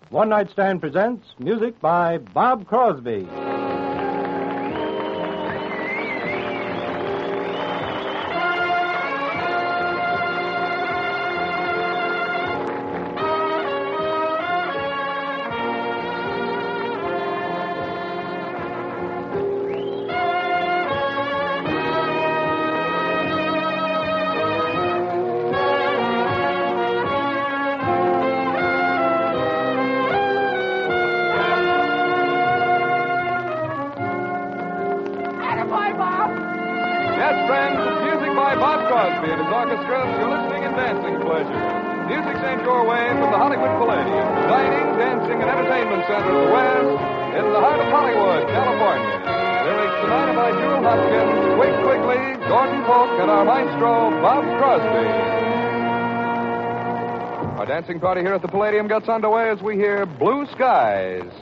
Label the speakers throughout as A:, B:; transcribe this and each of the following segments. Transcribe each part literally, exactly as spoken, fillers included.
A: One Night Stand presents music by Bob Crosby.
B: Crosby and his orchestra, you're listening in dancing pleasure. Music sent your way from the Hollywood Palladium, dining, dancing, and entertainment center of the West in the heart of Hollywood, California. Lyrics tonight by Jewel Hopkins, Twig Quigley, Gordon Polk, and our maestro, Bob Crosby. Our dancing party here at the Palladium gets underway as we hear Blue Skies.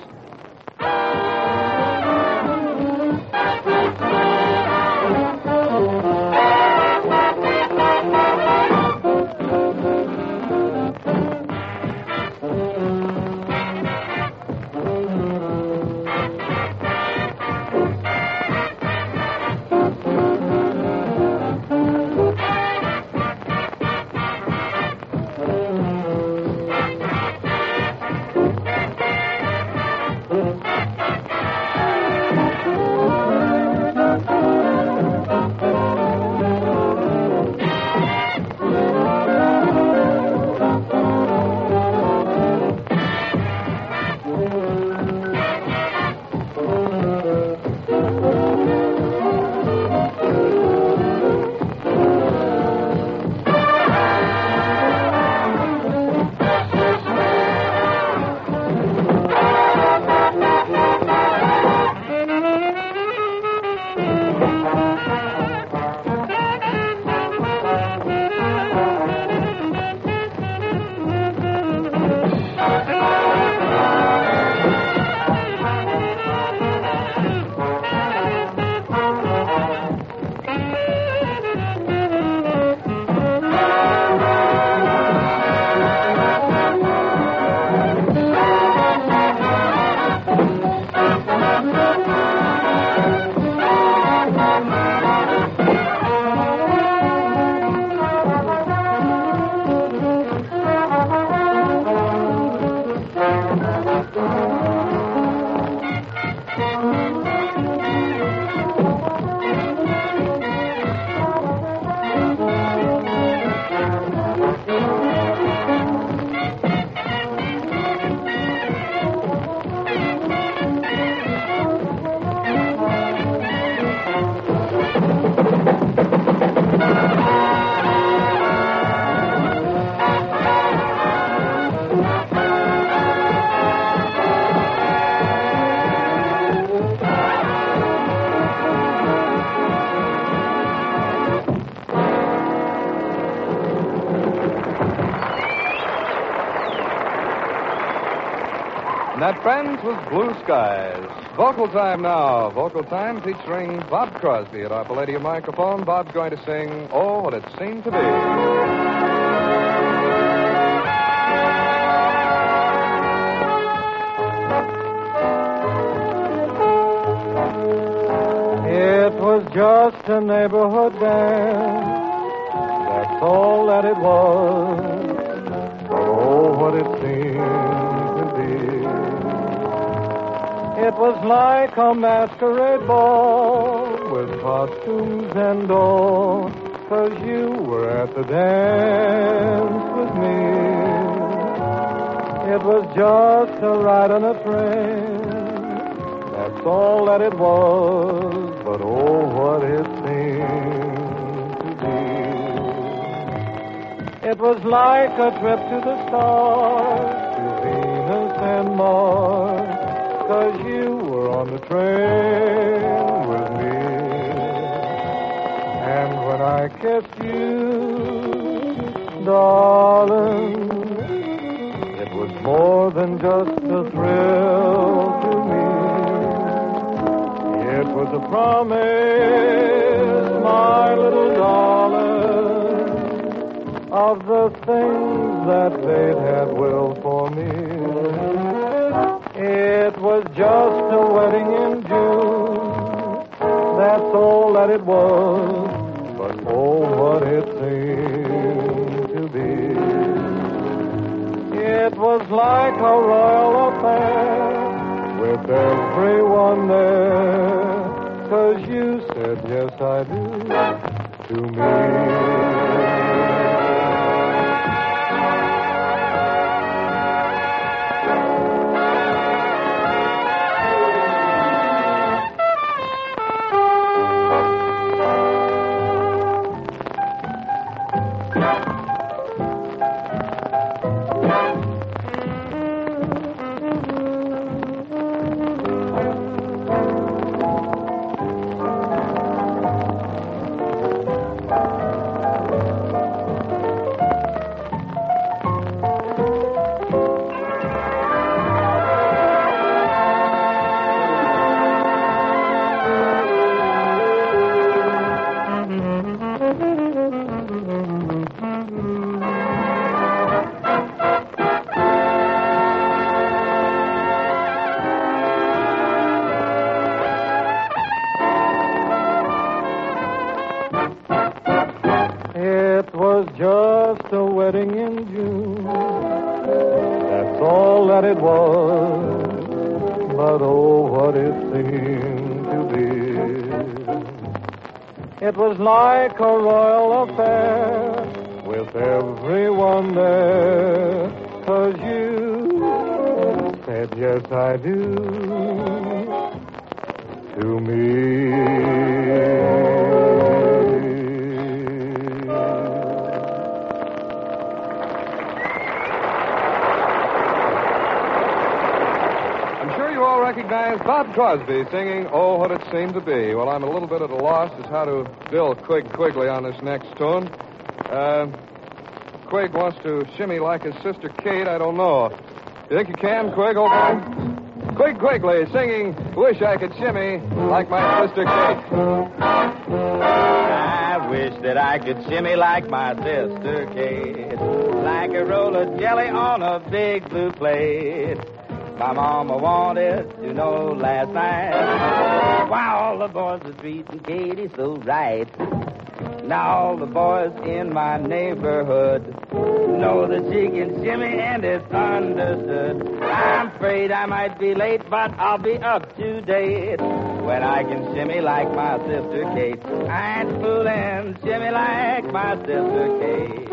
B: And that, friends, was Blue Skies. Vocal time now. Vocal time featuring Bob Crosby at our Palladium microphone. Bob's going to sing Oh, What It Seemed to Be.
A: It was just a neighborhood dance. That's all that it was. Oh, what it seemed to be. It was like a masquerade ball with costumes and all, 'cause you were at the dance with me. It was just a ride on a train. That's all that it was, but oh, what it seemed to be. It was like a trip to the stars, to Venus and Mars, 'cause you were on the train with me. And when I kissed you, darling, it was more than just a thrill to me. It was a promise, my little darling, of the things that fate had willed for me. just a wedding in June. That's all that it was, but oh, what it seemed to be. It was like a royal affair with everyone there, 'cause you said yes I do to me. It was just a wedding in June. That's all that it was. But oh, what it seemed to be. It was like a royal affair with everyone there. 'Cause you said yes I do to me.
B: Recognize Bob Crosby singing Oh, What It Seemed to Be. Well, I'm a little bit at a loss as how to bill Quig Quigley on this next tune. Uh, Quig wants to shimmy like his sister Kate. I don't know. You think you can, Quig? Okay. Quig Quigley singing Wish I Could Shimmy Like My Sister Kate.
C: I wish that I could shimmy like my sister Kate, like a roll of jelly on a big blue plate. My mama wanted to know last night why all the boys were treating Katie so right. Now all the boys in my neighborhood know that she can shimmy and it's understood. I'm afraid I might be late, but I'll be up to date when I can shimmy like my sister Kate. I ain't fooling, shimmy like my sister Kate.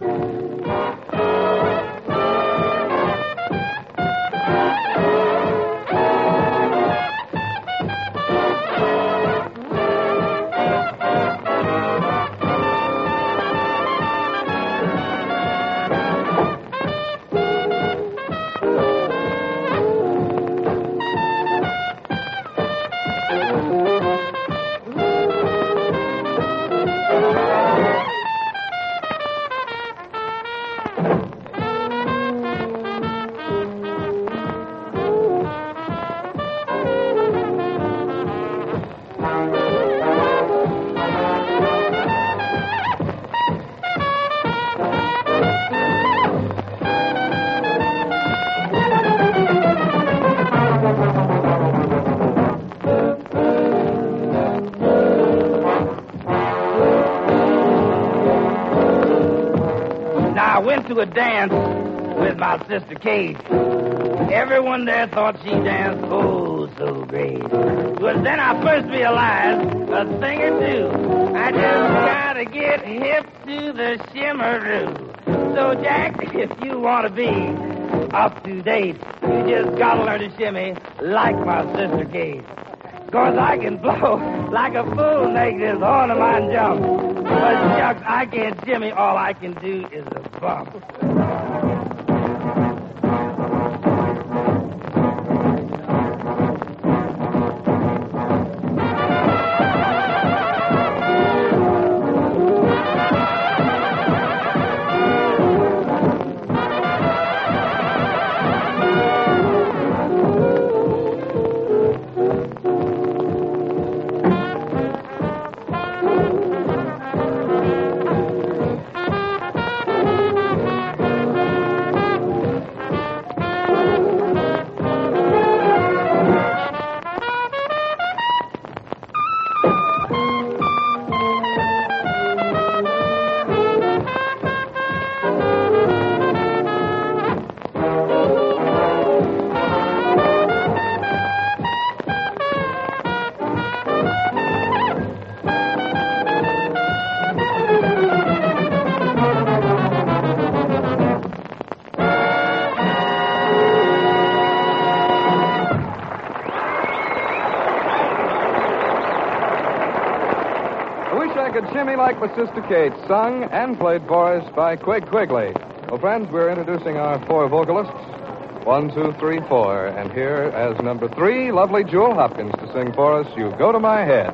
C: To a dance with my sister Kate. Everyone there thought she danced oh so great. It was then I first realized a thing or two. I just gotta get hip to the shimmeroo. So Jack, if you want to be up to date, you just gotta learn to shimmy like my sister Kate. 'Cause I can blow like a fool, make this horn of mine jump. But shucks, I can't shimmy. All I can do is a bump.
B: Jimmy Like My Sister Kate, sung and played for us by Quig Quigley. Well, friends, we're introducing our four vocalists. One, two, three, four. And here, as number three, lovely Jewel Hopkins to sing for us, You Go to My Head.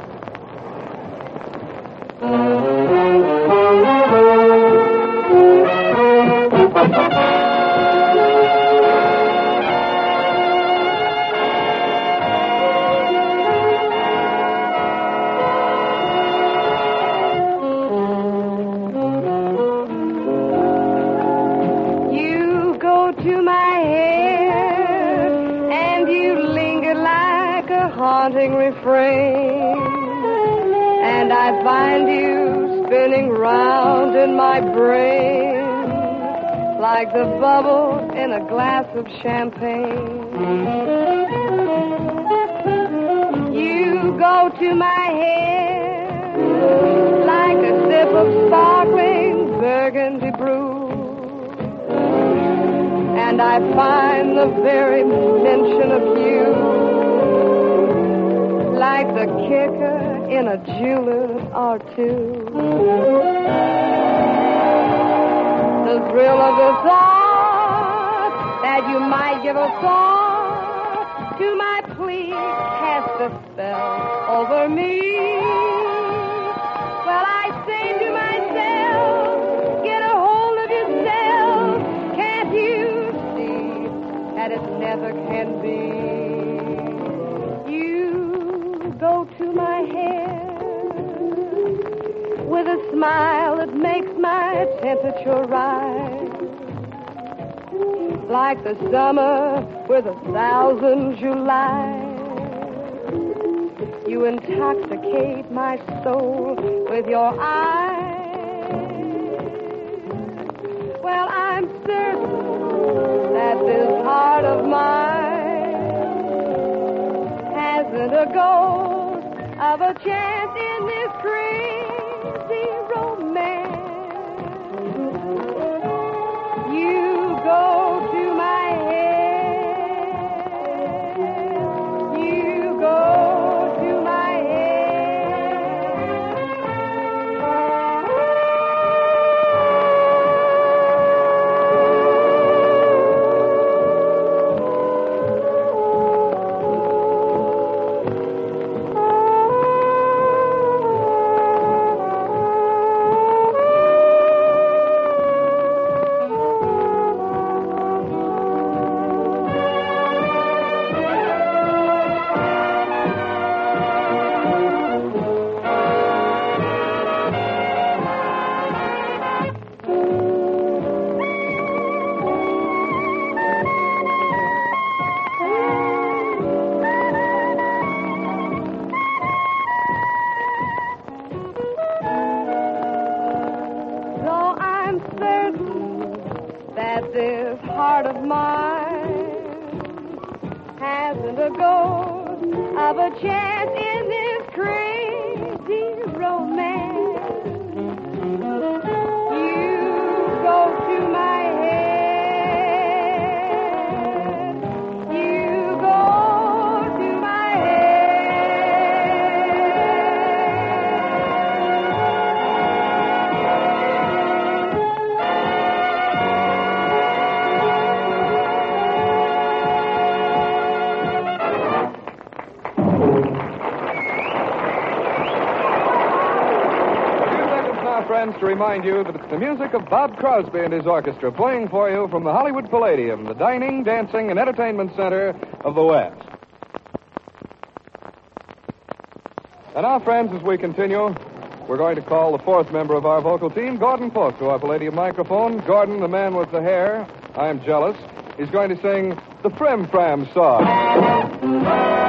D: Haunting refrain, and I find you spinning round in my brain like the bubble in a glass of champagne. You go to my head like a sip of sparkling burgundy brew, and I find the very mention of you like the kicker in a julep or two. The thrill of the thought that you might give a thought to my plea casts a spell over me. Well, I say to myself, get a hold of yourself. Can't you see that it never can be? Go to my head with a smile that makes my temperature rise like the summer with a thousand Julys. You intoxicate my soul with your eyes. Well, I'm certain that this heart of mine hasn't a ghost of a chance in this crazy romance. You go to my head. You go to my this heart of mine hasn't a ghost of a chance in this crazy romance. You go to my head. You go to my
B: friends, to remind you that it's the music of Bob Crosby and his orchestra playing for you from the Hollywood Palladium, the dining, dancing, and entertainment center of the West. And now, friends, as we continue, we're going to call the fourth member of our vocal team, Gordon Polk, to our Palladium microphone. Gordon, the man with the hair, I'm jealous. He's going to sing the Frim Fram song.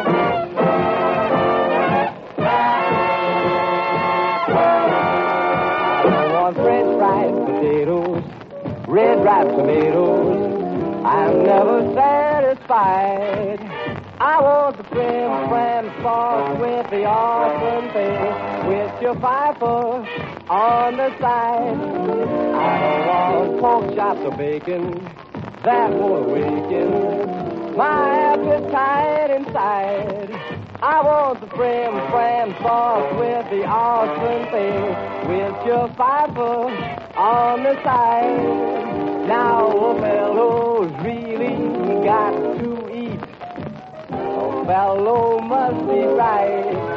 C: French fried potatoes, red ripe tomatoes, I'm never satisfied. I want the French fram sauce with the orphan face, with your piper on the side. I don't want pork chops or bacon, that won't awaken my appetite inside.
E: I want the frim fram sauce with the awesome thing, with your fiber on the side. Now a fellow's really got to eat. A fellow must be right.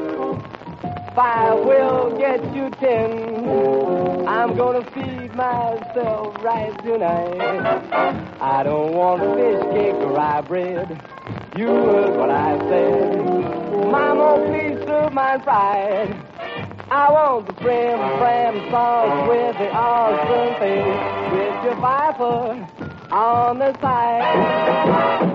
E: Five will get you ten. I'm gonna feed myself right tonight. I don't want fish cake or rye bread. You heard what I said. Mama, please serve mine fried. I want the frim fram sauce with the awesome thing, with your viper on the side.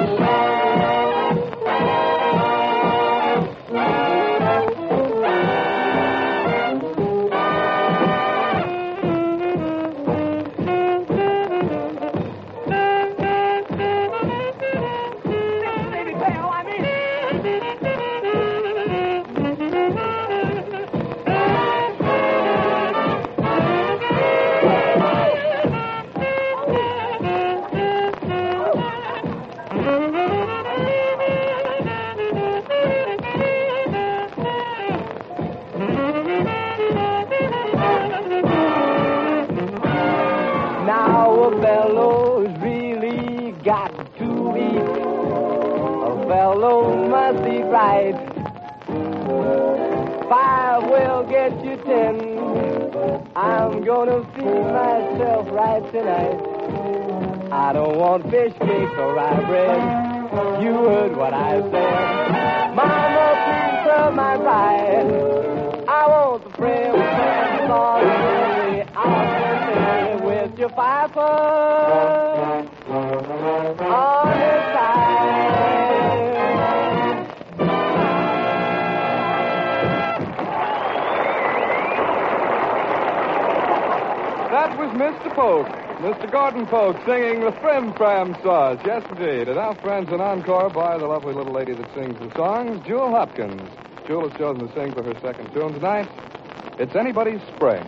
E: Five will get you ten. I'm gonna feed myself right tonight. I don't want fish cake or rye bread. You heard what I said. Mama, please serve my bride. I want the frim fram sauce with your fiver on the side.
B: That was Mister Polk, Mister Gordon Polk, singing the Frim Fram Sauce. Yes, indeed. And our friends, an encore by the lovely little lady that sings the songs, Jewel Hopkins. Jewel has chosen to sing for her second tune tonight. It's Anybody's Spring.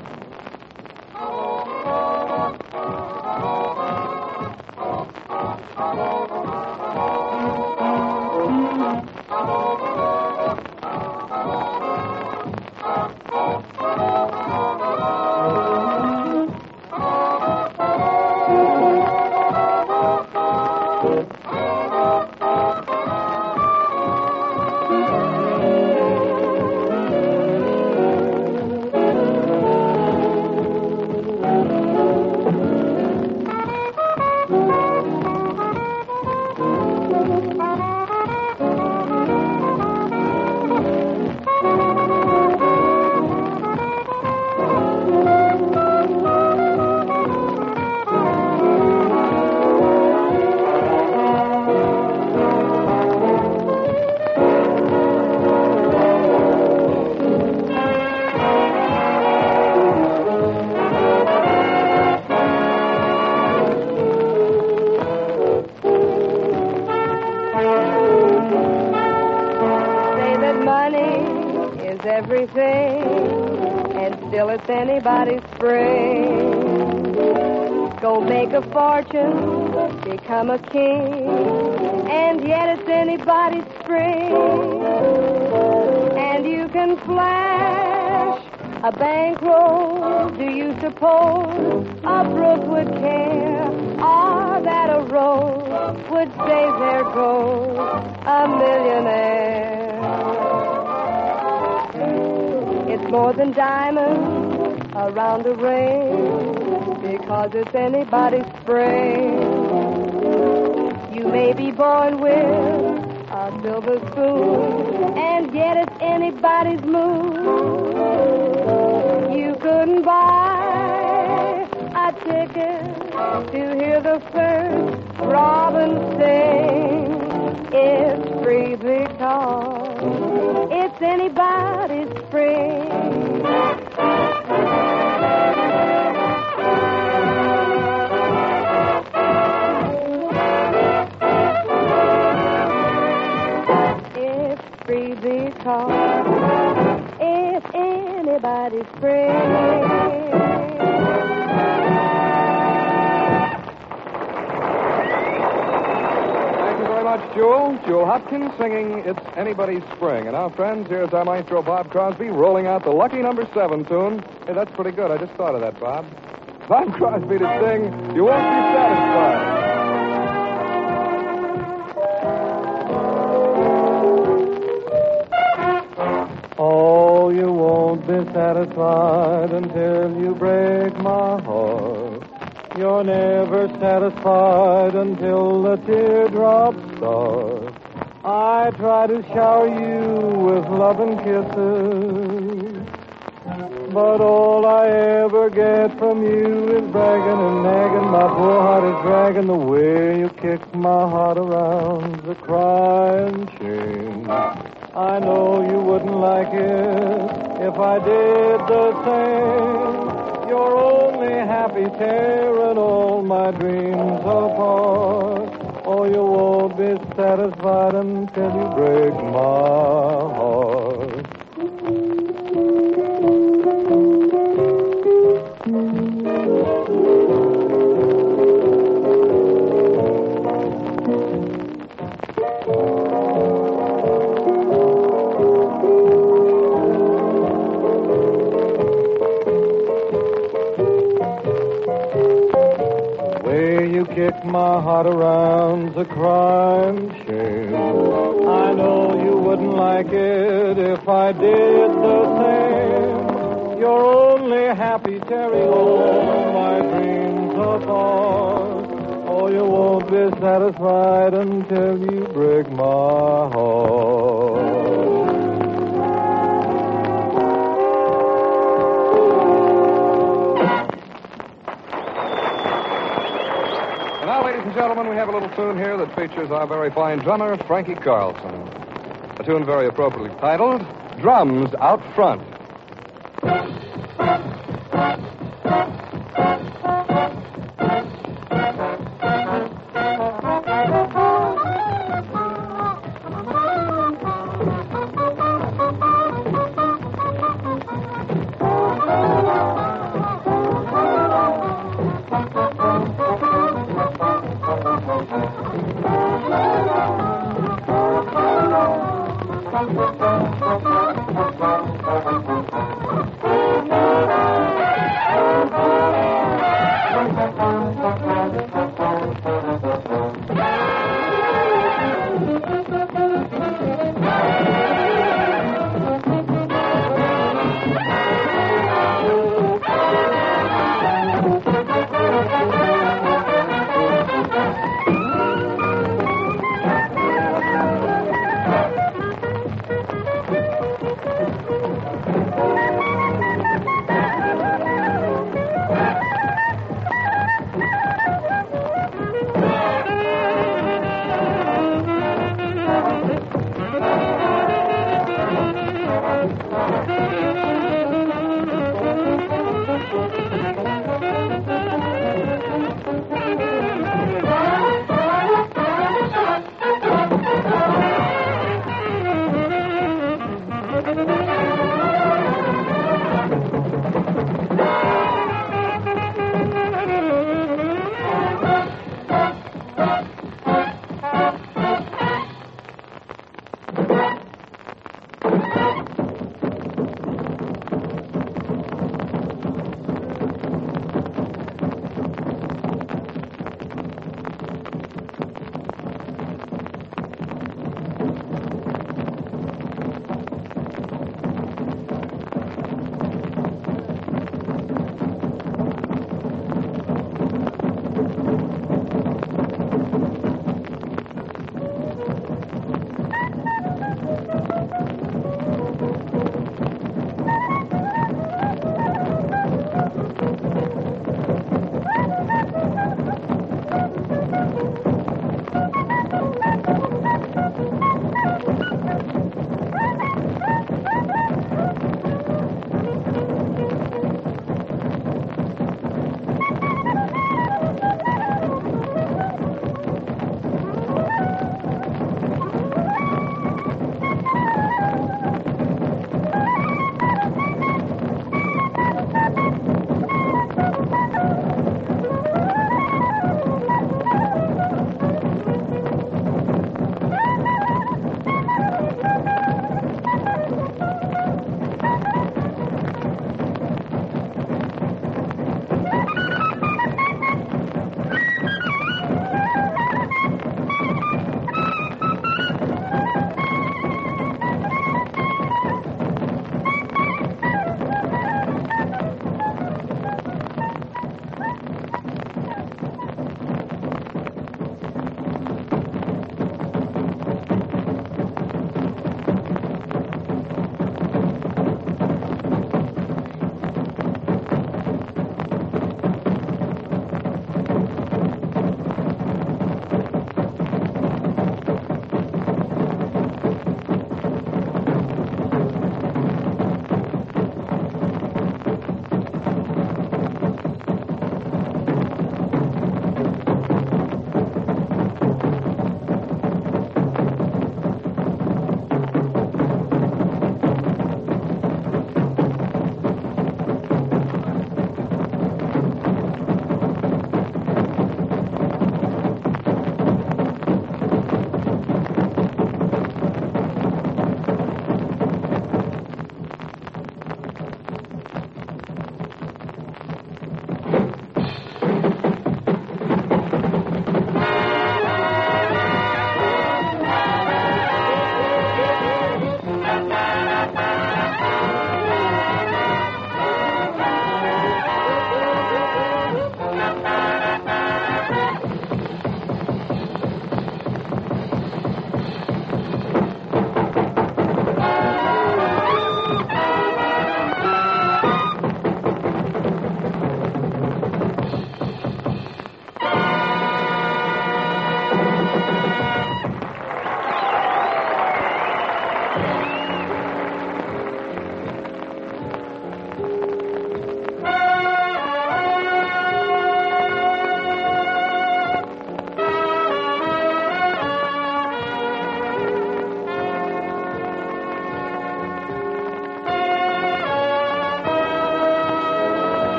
D: Everything, and still it's anybody's spring. Go make a fortune, become a king, and yet it's anybody's spring. And you can flash a bankroll. Do you suppose a brook would care, or that a rose would say there goes a millionaire? It's more than diamonds around the ring, because it's anybody's spring. You may be born with a silver spoon, and yet it's anybody's moon. You couldn't buy a ticket to hear the first robin sing. It's free because it's anybody's spring. It's free because it's anybody's spring.
B: Jewel, Jewel Hopkins singing It's Anybody's Spring. And now, friends, here's our maestro Bob Crosby rolling out the lucky number seven tune. Hey, that's pretty good. I just thought of that, Bob. Bob Crosby to sing You Won't Be Satisfied.
A: Oh, you won't be satisfied until you break my heart. You're never satisfied until the teardrops start. I try to shower you with love and kisses, but all I ever get from you is bragging and nagging. My poor heart is dragging the way you kick my heart around the crying shame. I know you wouldn't like it if I did the same. You're only happy tearing all my dreams apart. Oh, you won't be satisfied until you break my heart. Kick my heart around the crime shame. I know you wouldn't like it if I did the same. You're only happy tearing all my dreams apart. Oh, you won't be satisfied until you break my heart.
B: Now, ladies and gentlemen, we have a little tune here that features our very fine drummer, Frankie Carlson. A tune very appropriately titled, Drums Out Front.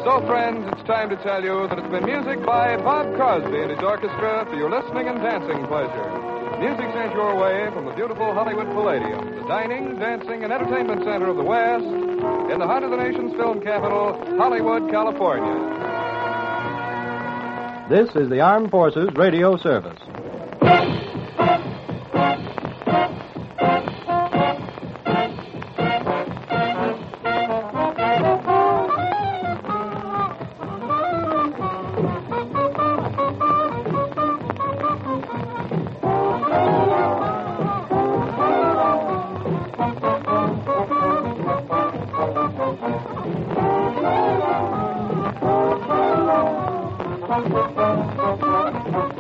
B: So, friends, it's time to tell you that it's been music by Bob Crosby and his orchestra for your listening and dancing pleasure. Music sent your way from the beautiful Hollywood Palladium, the dining, dancing, and entertainment center of the West, in the heart of the nation's film capital, Hollywood, California.
F: This is the Armed Forces Radio Service.
A: Thank you.